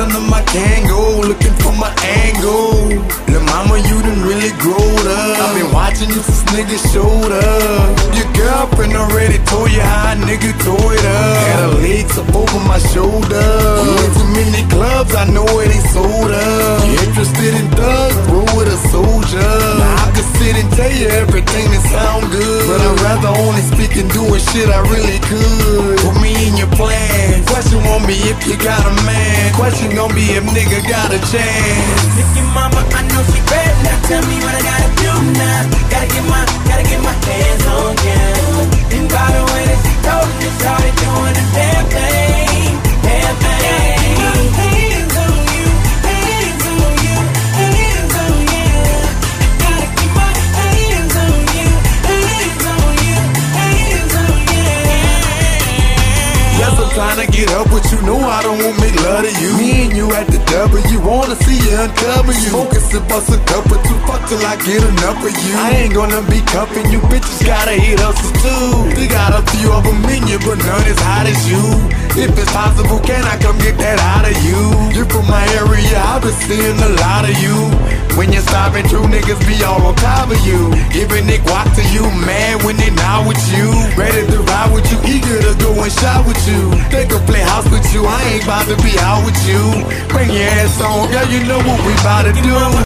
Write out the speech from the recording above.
under my Kango, looking for my angle. Lil' mama, you done really growed up. I've been watching you since niggas showed up. Your girlfriend already told you how a nigga tore it up. Had her legs up over my shoulder. You went to many clubs, I know where they sold up. You interested in thugs, roll with a soldier. Now I could sit and tell you everything that sound good, but I'd rather only speak and doing shit I really could. Put me in your plans. Question won't be if you got a man. Question gon' be if nigga got a chance. If your mama, I know she bad. Now tell me what I gotta do now. Gotta get my hands on you. And by the way that she told me, started doing the damn thing, damn thing. Hands on you, hands on you, hands on you. Gotta keep my hands on you, hands on you, hands on you. Yes, I'm trying to get up with you. No, I don't want make love to you. Me and you at the W, wanna see you uncover you. Focus and bust a cup or two, fuck till I get enough of you. I ain't gonna be cuffing you, bitches gotta hit hustles too. They got a few of them in you, but none as hot as you. If it's possible, can I come get that out of you? You're from my area, I've been seeing a lot of you. When you're stopping, true niggas be all on top of you. Giving it guac to you, mad when they not with you. Ready to ride with you, eager to go and shop with you. They can play house with you, I ain't about to be out with you. Bring your ass on, girl, you know what we about to do.